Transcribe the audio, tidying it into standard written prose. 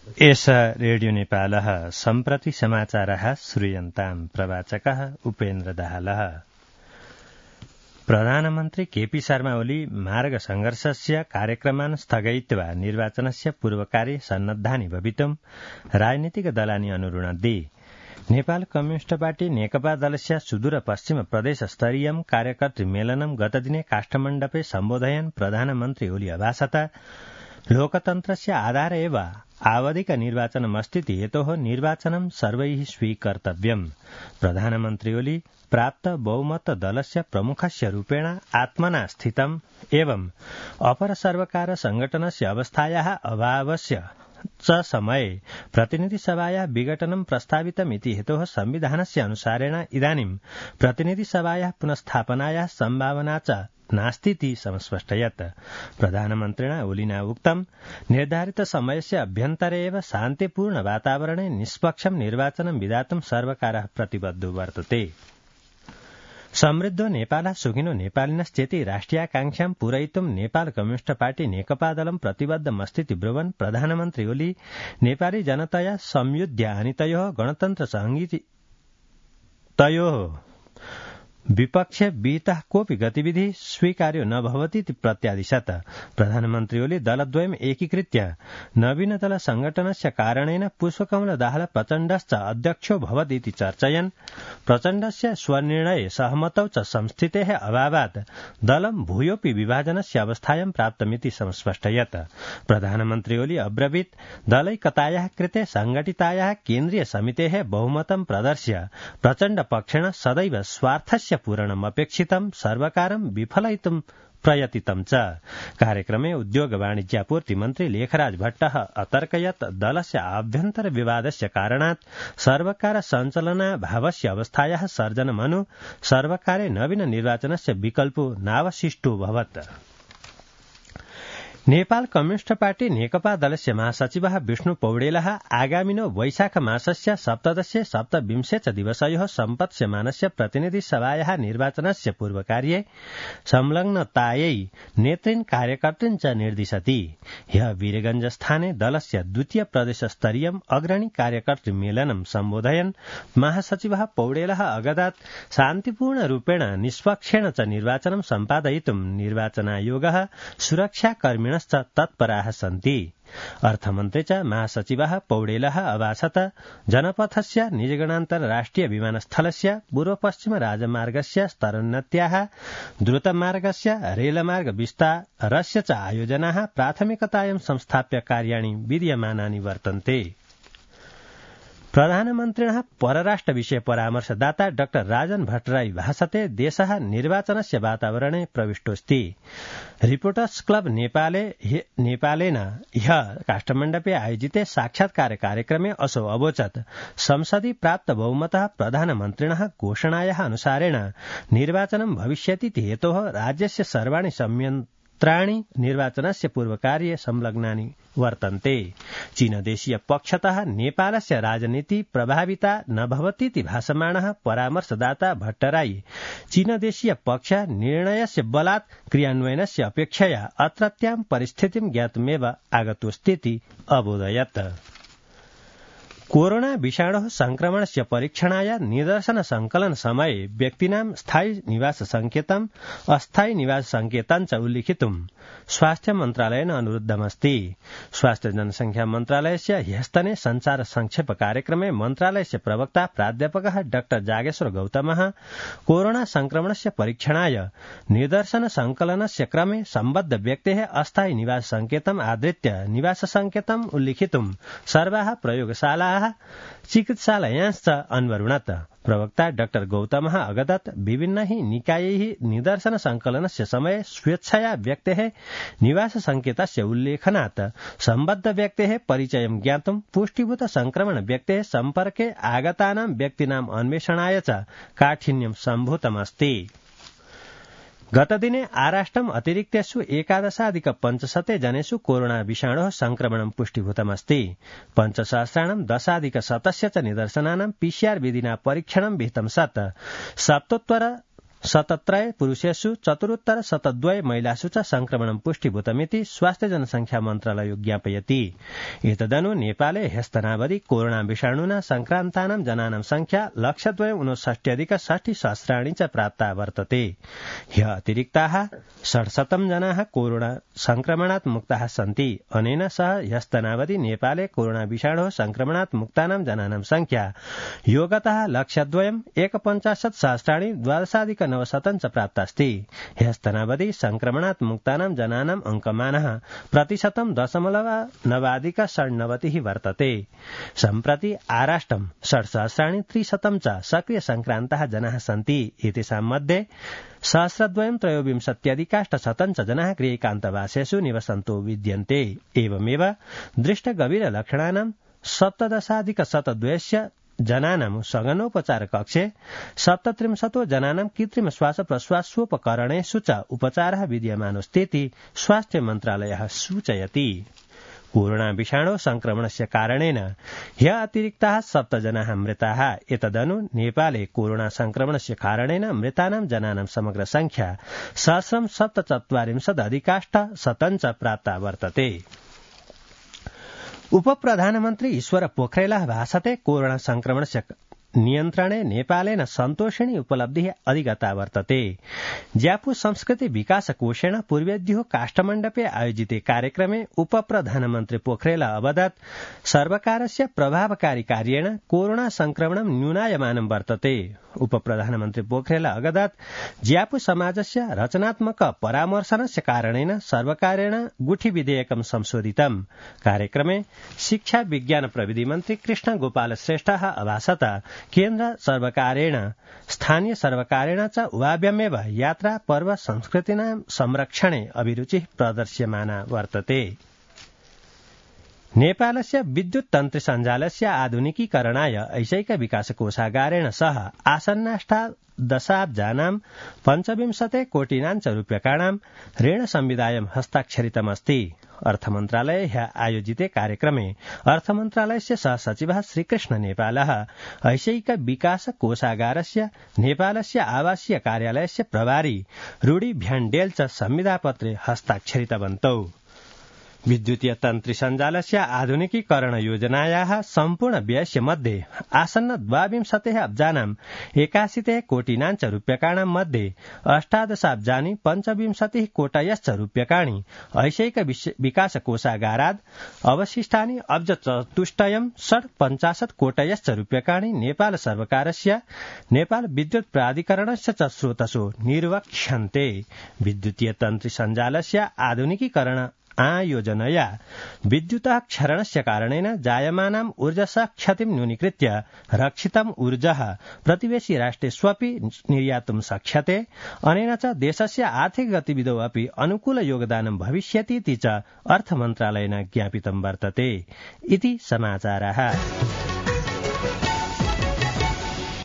एषा रेडियो नेपालः सम्प्रति समाचारः श्रूयन्ताम् प्रवाचकः उपेन्द्र दाहालः। प्रधानमन्त्री केपी शर्मा ओली मार्ग संघर्षस्य कार्यक्रमान् स्थगयित्वा निर्वाचनस्य पूर्वकार्ये सन्नद्धानि भवितुम् राजनीतिक दलानि अनुरुणन्ति। नेपाल कम्युनिष्ट पार्टी नेकपा दलस्य सुदूर पश्चिम प्रदेश स्तरीयं कार्यकर्तृ मेलनं गतदिने काष्ठमण्डपे सम्बोधयन् प्रधानमन्त्री ओली अभाषत लोकतन्त्रस्य आधार एव आवधिक निर्वाचनमस्तीति हेतोः निर्वाचनं सर्वैः स्वीकर्तव्यम्। प्रधानमन्त्री ओली प्राप्त बहुमत दलस्य प्रमुखस्य रूपेण आत्मना स्थितम् एवं अपर सर्वकार संघटनस्य अवस्थायाः अभावस्य च समये प्रतिनिधि सभायाः विघटनं प्रस्तावितमिति हेतोः संविधानस्य अनुसारेण इदानीं प्रतिनिधि सभायाः पुनस्थापनायाः सम्भावना च नास्तीति समस्पष्टयत्। प्रधानमन्त्रिणा ओलिना उक्तं निर्धारित समयस्य अभ्यन्तरे एव शान्तिपूर्ण वातावरणे निष्पक्षं निर्वाचनं विधातुं सर्वकारः प्रतिबद्धो वर्तते। समृद्धो नेपालः सुखिनो नेपालिनश्चेति राष्ट्रियाकांक्षां पूरयितुं नेपाल कम्युनिष्ट पार्टी नेकपा दलं प्रतिबद्धमस्तीति ब्रुवन् प्रधानमन्त्री ओली नेपाली जनतया संयुध्य आनीतयोः गणतन्त्र संहिता तयोः विपक्षे विहितः कोऽपि गतिविधि स्वीकार्यो न भवतीति प्रत्यादिशत्। प्रधानमन्त्री ओली दलद्वयम् एकीकृत्य नवीन दल संघटनस्य कारणेन पुष्पकमल दाहाल प्रचण्डश्च अध्यक्षो भवतीति चर्चयन् प्रचण्डस्य स्वनिर्णये सहमतौ च संस्थितेः अभावात् दलं भूयोऽपि विभाजनस्य अवस्थायां प्राप्तमिति समस्पष्टयत्। प्रधानमन्त्री ओली अब्रवीत् दलैकतायाः कृते संघटितायाः केन्द्रीय समितेः बहुमतं प्रदर्श्य प्रचण्ड पक्षेण सदैव स्वार्थस्य पूरणम् अपेक्षितं सर्वकारं विफलयितुं प्रयतितं च। कार्यक्रमे उद्योग वाणिज्यापूर्ति मन्त्री लेखराज भट्टः अतर्कयत् दलस्य आभ्यन्तर विवादस्य कारणात् सर्वकार सञ्चालनाभावस्य अवस्थायाः सर्जनमनु सर्वकारे नवीन निर्वाचनस्य विकल्पो नावशिष्टोऽभवत्। नेपाल कम्युनिष्ट पार्टी नेकपा दलस्य महासचिवः विष्णु पौडेलः आगामिनो वैशाख मासस्य 17 17 च दिवसयोः सम्पत्स्यमानस्य प्रतिनिधि सभायाः निर्वाचनस्य पूर्वकार्ये संलग्नतायै नेतृन् कार्यकर्तृन् च निर्दिशति। ह्यः वीरगञ्जस्थाने दलस्य द्वितीय प्रदेश स्तरीयम् अग्रणी कार्यकर्तृ मेलनं सम्बोधयन् महासचिवः पौडेलः अगदात् शान्तिपूर्णरूपेण निष्पक्षेण च निर्वाचनं सम्पादयितुं निर्वाचनायोगः सुरक्षाकर्मिण तत्पराः सन्ति। अर्थमन्त्री च महासचिवः पौडेलः अभाषत जनपथस्य निजगणान्तर राष्ट्रिय विमानस्थलस्य पूर्वपश्चिम राजमार्गस्य स्तरोन्नत्याः द्रुतमार्गस्य रेलमार्ग विस्तारस्य च आयोजनाः प्राथमिकतायां संस्थाप्य कार्याणि विद्यमानानि वर्तन्ते। प्रधानमन्त्रिणः परराष्ट्र विषय परामर्शदाता डाक्टर राजन भट्टराई भाषते देशः निर्वाचनस्य वातावरणे प्रविष्टोऽस्ति। रिपोर्टर्स क्लब नेपालेन ह्यः काष्ठमण्डपे आयोजिते साक्षात्कार कार्यक्रमे असौ अवोचत् संसदि प्राप्त बहुमतः प्रधानमन्त्रिणः घोषणायाः अनुसारेण निर्वाचनं भविष्यतीति हेतोः राज्यस्य सर्वाणि संयन्त्राणि निर्वाचनस्य पूर्वकार्ये संलग्नानि वर्तन्ते। चीनदेशीय पक्षतः नेपालस्य राजनीति प्रभाविता न भवतीति भाषमाणः परामर्शदाता भट्टराई चीनदेशीय पक्ष निर्णयस्य बलात् क्रियान्वयनस्य अपेक्षया अत्रत्यां परिस्थितिं ज्ञातुमेव आगतोऽस्तीति अबोधयत्। कोरोना विषाणोः संक्रमणस्य परीक्षणाय निदर्शन संकलन समये व्यक्तीनां स्थायी निवास संकेतम् अस्थायी निवास संकेतं च उल्लिखितुं स्वास्थ्य मन्त्रालयेन अनुरुद्धमस्ति। स्वास्थ्य जनसंख्या मन्त्रालयस्य ह्यस्तने संचार संक्षेप कार्यक्रमे मन्त्रालयस्य प्रवक्ता प्राध्यापकः डाक्टर जागेश्वर गौतमः कोरोना संक्रमणस्य परीक्षणाय निदर्शन संकलनस्य क्रमे सम्बद्ध व्यक्तेः अस्थायी निवास संकेतम् आधृत्य निवास संकेतम् उल्लिखितुं सर्वाः प्रयोगशालाः चिकित्सालयांश्च अन्वरुणत। प्रवक्ता डाक्टर गौतमः अगदत् विभिन्नैः निकायैः निदर्शन संकलनस्य समये स्वेच्छया व्यक्तेः निवास संकेतस्य उल्लेखनात् सम्बद्ध व्यक्तेः परिचयं ज्ञातुं पुष्टिभूत संक्रमण व्यक्तेः सम्पर्के आगतानां व्यक्तीनाम् अन्वेषणाय च काठिन्यं सम्भूतमस्ति। गतदिने आराष्ट्रम् अतिरिक्तेषु 11,500 जनेषु कोरोना विषाणोः संक्रमणं पुष्टिभूतमस्ति। 5,10,100 च निदर्शनानां PCR विधिना परीक्षणं विहितं सत् सप्तोत्तर शतत्रय पुरुषेषु 74 महिलासु च संक्रमणं पुष्टिभूतमिति स्वास्थ्य जनसंख्या मन्त्रालयो ज्ञापयति। एतदनु नेपाले ह्यस्तनावधि कोरोना विषाणुना संक्रान्तानां जनानां संख्या 1,62,60,60 च प्राप्ता वर्तते। ह्य अतिरिक्ताः 600 जनाः कोरोना संक्रमणात् मुक्ताः सन्ति। अनेन सह ह्यस्तनावधि नेपाले कोरोना विषाणोः संक्रमणात् मुक्तानां जनानां संख्या योगतः 1,51,सहस्राणि 12,900 च प्राप्तास्ति। ह्यस्तनावधि संक्रमणात् मुक्तानां जनानां अंकमानः 0.9% वर्तते। सम्प्रति आराष्ट्रं 6,300 च सक्रिय संक्रान्ताः जनाः सन्ति। एतेषां मध्ये 1,223,800 च जनाः गृहैकान्तवासेषु निवसन्तो विद्यन्ते। एवमेव दृष्टगभीरलक्षणानां 17,102 जनानां सघनोपचार कक्षे 37 जनानां कृत्रिम श्वास प्रश्वासोपकरणेषु च उपचारः विद्यमानोस्तेति स्वास्थ्य मन्त्रालयः सूचयति। कोरोना विषाणो संक्रमणस्य कारणेन ह्य अतिरिक्ताः 7 जनाः मृताः। एतदनु नेपाले कोरोना संक्रमणस्य कारणेन मृतानां जनानां समग्र संख्या 1,47,अधिकाष्ट 100 प्राप्ता वर्तते। उपप्रधानमन्त्री ईश्वर पोखरेलः भाषते कोरोना संक्रमणस्य नियन्त्रणे नेपालेन सन्तोषिणी उपलब्धिः अधिगता वर्तते। ज्यापू संस्कृति विकास कोषेण पूर्वेद्युः काष्ठमण्डपे आयोजिते कार्यक्रमे उपप्रधानमन्त्री पोखरेल अवदत् सर्वकारस्य प्रभावकारी कार्येण कोरोना संक्रमणं न्यूनायमानं वर्तते। उपप्रधानमन्त्री पोखरेल अवदत् ज्यापू समाजस्य रचनात्मक परामर्शनस्य कारणेन सर्वकारेण गुठी विधेयकं संशोधितम्। कार्यक्रमे शिक्षा विज्ञान प्रविधि मन्त्री कृष्ण गोपाल श्रेष्ठः अभाषत केन्द्र सर्वकारेण स्थानीय सर्वकारेण च उभाव्यमेव यात्रा पर्व संस्कृतीनां संरक्षणे अभिरुचिः प्रदर्श्यमाना वर्तते। नेपालस्य विद्युत तन्त्र सञ्जालस्य आधुनिकीकरणाय ऐशैक विकास कोषागारेण सह आसन्नाष्टादशाब्जानां 25 कोटिनां च रूप्यकाणां ऋण संविधायं हस्ताक्षरितमस्ति। अर्थमन्त्रालये ह्य आयोजिते कार्यक्रमे अर्थमन्त्रालयस्य सहसचिवः श्रीकृष्ण नेपालः ऐशैक विकास कोषागारस्य नेपालस्य आवासीय कार्यालयस्य प्रभारी रूडी भ्याण्डेल च संविधापत्रे हस्ताक्षरितवन्तौ। विद्युतीय तन्त्री सञ्जालस्य आधुनिकीकरण योजनायाः सम्पूर्ण व्ययस्य मध्ये आसन्न 22 अब्जानां 81 कोटिनां च रूप्यकाणां मध्ये 18 अब्जानि 25 कोटयश्च रूप्यकाणि ऐशैक विकास कोषागारात् अवशिष्टानि अब्ज चतुष्टयं 50 कोटयश्च रूप्यकाणि नेपाल सर्वकारस्य नेपाल विद्युत प्राधिकरणस्य च स्रोतसो निर्वक्ष्यन्ते। विद्युतीय तन्त्री सञ्जालस्य आधुनिकीकरण आयोजनया विद्युतः क्षरणस्य कारणेन जायमानाम् ऊर्जसः क्षतिं न्यूनीकृत्य रक्षितम् ऊर्जः प्रतिवेशी राष्ट्रेष्वपि निर्यातुं शक्यते। अनेन च देशस्य आर्थिक गतिविधौ अपि अनुकूल योगदानं भविष्यतीति च अर्थमन्त्रालयेन ज्ञापितं वर्तते। इति समाचारः।